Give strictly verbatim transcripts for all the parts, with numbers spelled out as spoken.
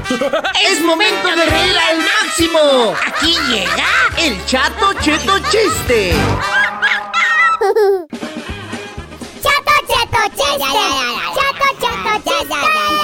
¡Es momento de reír al máximo! Aquí llega el Chato Cheto Chiste. ¡Chato Cheto Chiste! ¡Chato Cheto Chiste!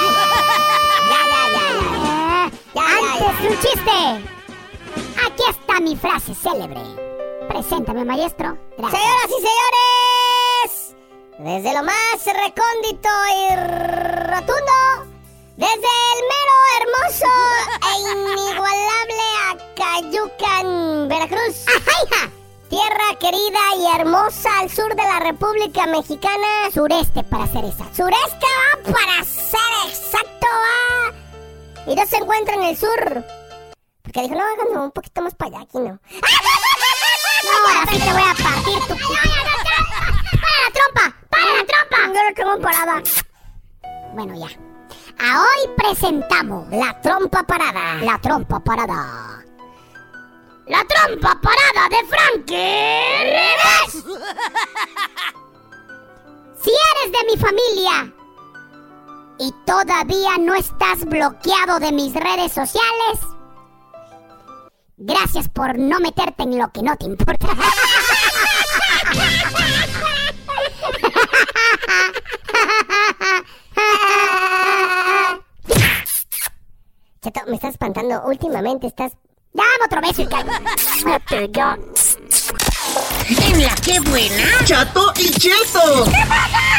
Antes de un chiste, aquí está mi frase célebre. Preséntame, maestro. Gracias. Señoras y señores, desde lo más recóndito y rotundo, desde el mero hermoso e inigualable Acayucan, Veracruz, ¡ajá! Tierra querida y hermosa al sur de la República Mexicana. Sureste, para ser exacto. Sureste, va, para ser exacto, va. Y no se encuentra en el sur. Porque dijo, no, háganlo un poquito más para allá, aquí no. No, ahora sí te voy a partir tu... ¡Para la trompa! ¡Para la trompa! Yo lo tengo parada. Bueno, ya. A hoy presentamos la trompa parada. La trompa parada. La trompa parada de Frankie Rivers. Si eres de mi familia y todavía no estás bloqueado de mis redes sociales, gracias por no meterte en lo que no te importa. Chato, me estás espantando. Últimamente estás... Dame otro beso y calma. En la que buena, Chato y Cheto. ¿Qué pasa?